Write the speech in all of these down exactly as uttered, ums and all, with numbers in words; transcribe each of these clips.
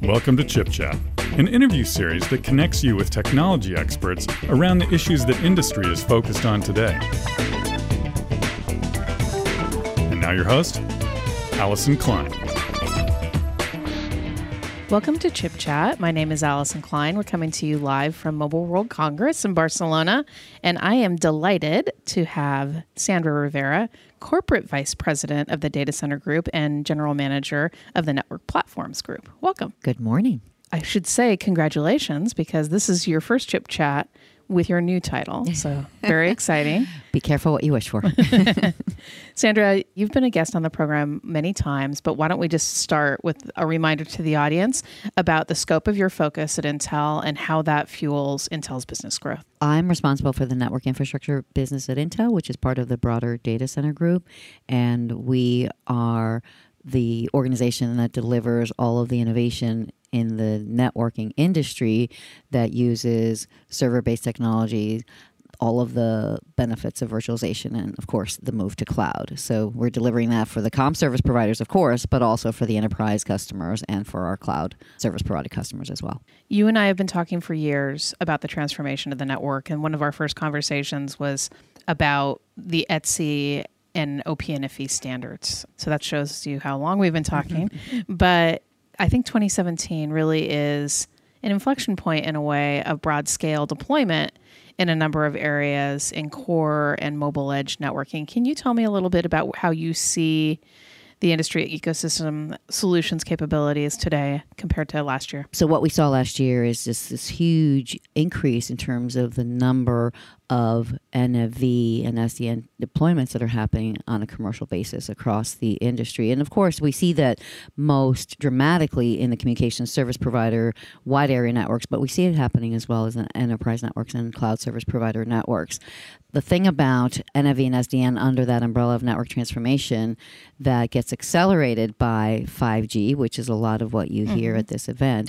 Welcome to Chip Chat, an interview series that connects you with technology experts around the issues that industry is focused on today. And now your host, Allison Klein. Welcome to Chip Chat. My name is Allison Klein. We're coming to you live from Mobile World Congress in Barcelona, and I am delighted to have Sandra Rivera, Corporate Vice President of the Data Center Group and General Manager of the Network Platforms Group. Welcome. Good morning. I should say congratulations because this is your first Chip Chat with your new title, so very exciting. Be careful what you wish for. Sandra, you've been a guest on the program many times, but why don't we just start with a reminder to the audience about the scope of your focus at Intel and how that fuels Intel's business growth. I'm responsible for the network infrastructure business at Intel, which is part of the broader data center group, and we are the organization that delivers all of the innovation in the networking industry that uses server-based technology, all of the benefits of virtualization, and, of course, the move to cloud. So we're delivering that for the comm service providers, of course, but also for the enterprise customers and for our cloud service provider customers as well. You and I have been talking for years about the transformation of the network, and one of our first conversations was about the E T S I and O P N F V standards. So that shows you how long we've been talking. Mm-hmm. But I think twenty seventeen really is an inflection point in a way of broad scale deployment in a number of areas in core and mobile edge networking. Can you tell me a little bit about how you see the industry ecosystem solutions capabilities today compared to last year? So what we saw last year is just this huge increase in terms of the number of N F V and S D N deployments that are happening on a commercial basis across the industry. And of course, we see that most dramatically in the communications service provider wide area networks, but we see it happening as well as in enterprise networks and cloud service provider networks. The thing about N F V and S D N under that umbrella of network transformation that gets accelerated by five G, which is a lot of what you mm-hmm. hear at this event,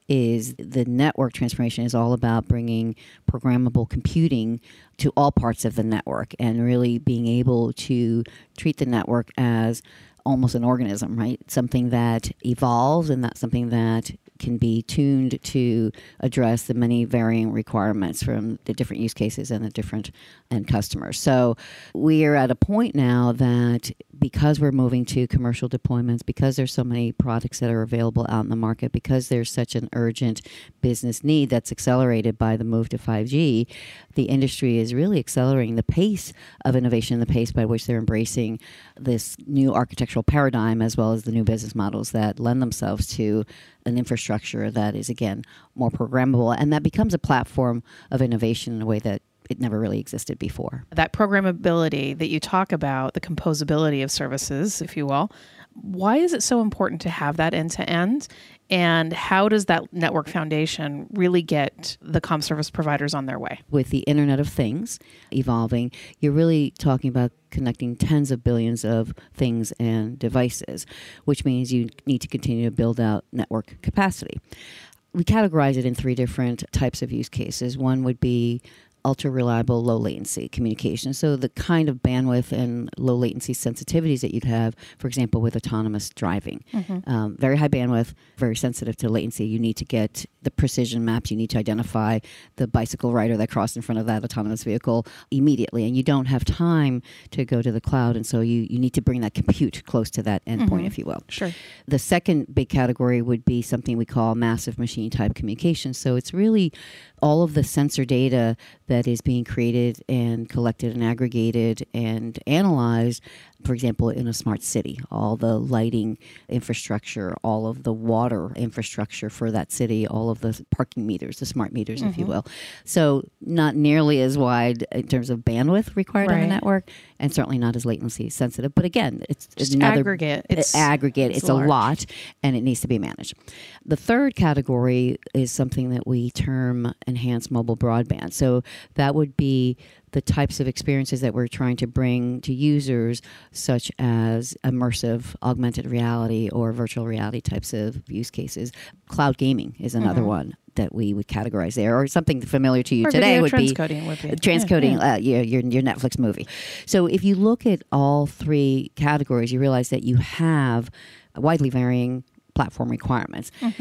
is the network transformation is all about bringing programmable computing to all parts of the network and really being able to treat the network as almost an organism, right? Something that evolves and that's something that can be tuned to address the many varying requirements from the different use cases and the different end customers. So we are at a point now that because we're moving to commercial deployments, because there's so many products that are available out in the market, because there's such an urgent business need that's accelerated by the move to five G, the industry is really accelerating the pace of innovation, the pace by which they're embracing this new architectural paradigm as well as the new business models that lend themselves to an infrastructure that is, again, more programmable. And that becomes a platform of innovation in a way that it never really existed before. That programmability that you talk about, the composability of services, if you will, why is it so important to have that end-to-end? And how does that network foundation really get the comm service providers on their way? With the Internet of Things evolving, you're really talking about connecting tens of billions of things and devices, which means you need to continue to build out network capacity. We categorize it in three different types of use cases. One would be ultra-reliable, low-latency communication. So the kind of bandwidth and low-latency sensitivities that you'd have, for example, with autonomous driving. Mm-hmm. Um, very high bandwidth, very sensitive to latency. You need to get the precision maps. You need to identify the bicycle rider that crossed in front of that autonomous vehicle immediately. And you don't have time to go to the cloud. And so you, you need to bring that compute close to that endpoint, mm-hmm. if you will. Sure. The second big category would be something we call massive machine-type communication. So it's really all of the sensor data that is being created and collected and aggregated and analyzed, for example, in a smart city, all the lighting infrastructure, all of the water infrastructure for that city, all of the parking meters, the smart meters, mm-hmm. if you will. So not nearly as wide in terms of bandwidth required right. on the network, and certainly not as latency sensitive. But again, it's, it's Just another aggregate. It's aggregate. It's, it's a lot, and it needs to be managed. The third category is something that we term enhanced mobile broadband. So that would be the types of experiences that we're trying to bring to users, such as immersive augmented reality or virtual reality types of use cases. Cloud gaming is another mm-hmm. one that we would categorize there, or something familiar to you or today would be, transcoding would be transcoding yeah, yeah. Uh, your, your your Netflix movie. So if you look at all three categories, you realize that you have widely varying platform requirements. Mm-hmm.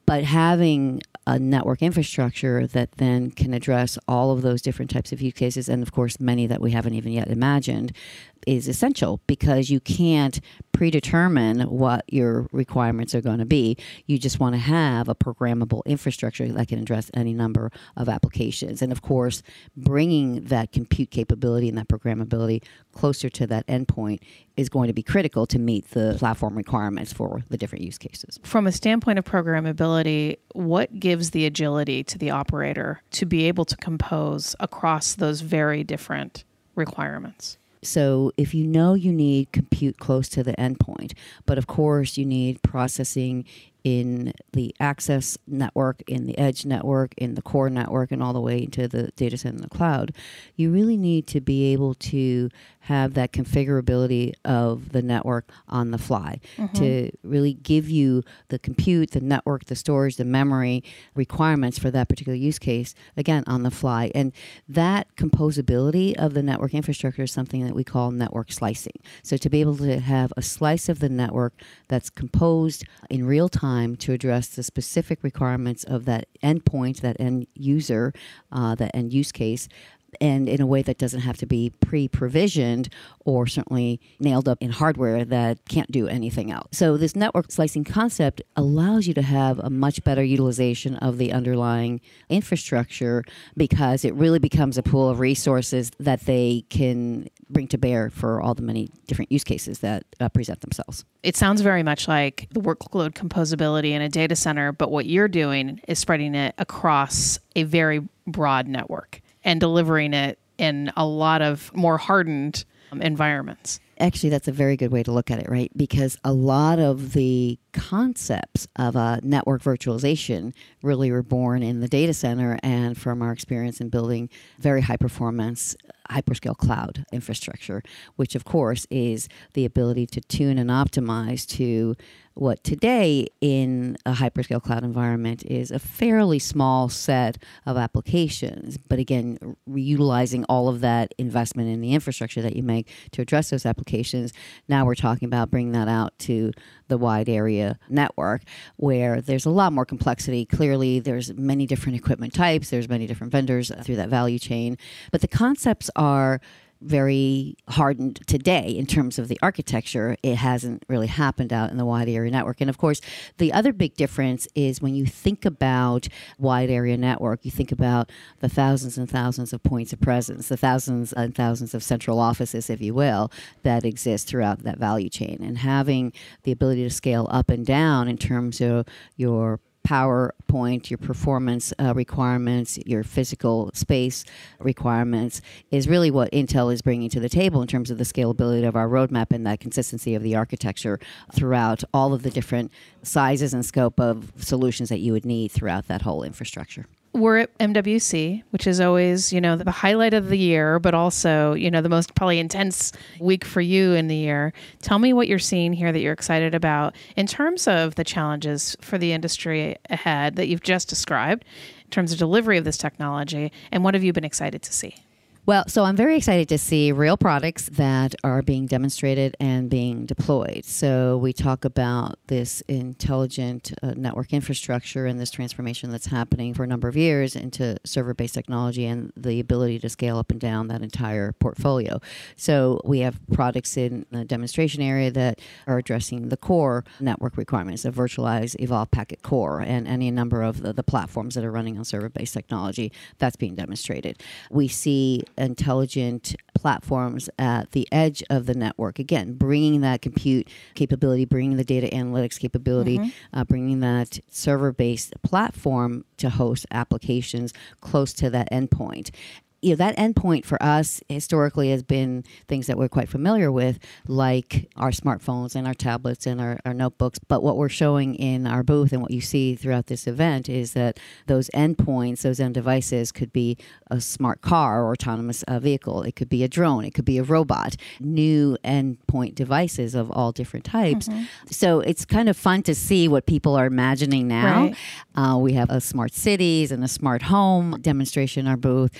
But having a network infrastructure that then can address all of those different types of use cases, and of course many that we haven't even yet imagined, is essential, because you can't predetermine what your requirements are going to be. You just want to have a programmable infrastructure that can address any number of applications. And of course, bringing that compute capability and that programmability closer to that endpoint is going to be critical to meet the platform requirements for the different use cases. From a standpoint of programmability, what gives the agility to the operator to be able to compose across those very different requirements? So if you know you need compute close to the endpoint, but of course you need processing in the access network, in the edge network, in the core network, and all the way into the data center in the cloud, you really need to be able to have that configurability of the network on the fly mm-hmm. to really give you the compute, the network, the storage, the memory requirements for that particular use case, again, on the fly. And that composability of the network infrastructure is something that we call network slicing. So to be able to have a slice of the network that's composed in real time to address the specific requirements of that endpoint, that end user, uh, that end use case, and in a way that doesn't have to be pre-provisioned or certainly nailed up in hardware that can't do anything else. So this network slicing concept allows you to have a much better utilization of the underlying infrastructure, because it really becomes a pool of resources that they can bring to bear for all the many different use cases that uh, present themselves. It sounds very much like the workload composability in a data center, but what you're doing is spreading it across a very broad network and delivering it in a lot of more hardened um, environments. Actually, that's a very good way to look at it, right? Because a lot of the concepts of uh, network virtualization really were born in the data center and from our experience in building very high performance hyperscale cloud infrastructure, which of course is the ability to tune and optimize to what today in a hyperscale cloud environment is a fairly small set of applications. But again, reutilizing all of that investment in the infrastructure that you make to address those applications, now we're talking about bringing that out to the wide area network, where there's a lot more complexity. Clearly, there's many different equipment types, there's many different vendors through that value chain, but the concepts are very hardened today in terms of the architecture. It hasn't really happened out in the wide area network. And of course, the other big difference is when you think about wide area network, you think about the thousands and thousands of points of presence, the thousands and thousands of central offices, if you will, that exist throughout that value chain. And having the ability to scale up and down in terms of your power point, your performance uh, requirements, your physical space requirements is really what Intel is bringing to the table in terms of the scalability of our roadmap and that consistency of the architecture throughout all of the different sizes and scope of solutions that you would need throughout that whole infrastructure. We're at M W C, which is always, you know, the highlight of the year, but also, you know, the most probably intense week for you in the year. Tell me what you're seeing here that you're excited about in terms of the challenges for the industry ahead that you've just described in terms of delivery of this technology, and what have you been excited to see? Well, so I'm very excited to see real products that are being demonstrated and being deployed. So we talk about this intelligent uh, network infrastructure and this transformation that's happening for a number of years into server-based technology and the ability to scale up and down that entire portfolio. So we have products in the demonstration area that are addressing the core network requirements, the virtualized Evolved Packet Core, and any number of the, the platforms that are running on server-based technology that's being demonstrated. We see intelligent platforms at the edge of the network. Again, bringing that compute capability, bringing the data analytics capability, mm-hmm. uh, bringing that server-based platform to host applications close to that endpoint. You know, that endpoint for us historically has been things that we're quite familiar with, like our smartphones and our tablets and our, our notebooks. But what we're showing in our booth and what you see throughout this event is that those endpoints, those end devices could be a smart car or autonomous uh, vehicle. It could be a drone. It could be a robot. New endpoint devices of all different types. Mm-hmm. So it's kind of fun to see what people are imagining now. Right. Uh, we have a smart cities and a smart home demonstration in our booth, virtual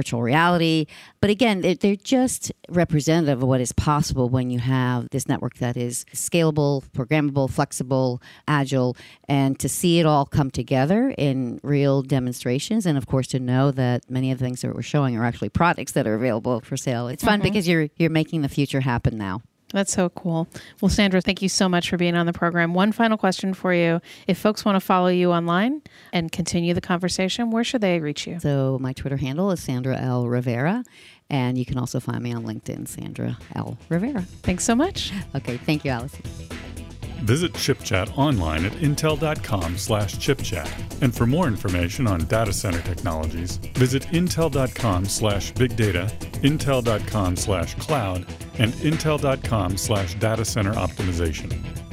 virtual reality. But again, they're, they're just representative of what is possible when you have this network that is scalable, programmable, flexible, agile, and to see it all come together in real demonstrations. And of course, to know that many of the things that we're showing are actually products that are available for sale. It's fun mm-hmm. because you're you're making the future happen now. That's so cool. Well, Sandra, thank you so much for being on the program. One final question for you. If folks want to follow you online and continue the conversation, where should they reach you? So my Twitter handle is Sandra L. Rivera, and you can also find me on LinkedIn, Sandra L. Rivera. Thanks so much. Okay. Thank you, Allison. Visit ChipChat online at intel.com slash chipchat. And for more information on data center technologies, visit intel.com slash big data, intel.com slash cloud, and intel.com slash data center optimization.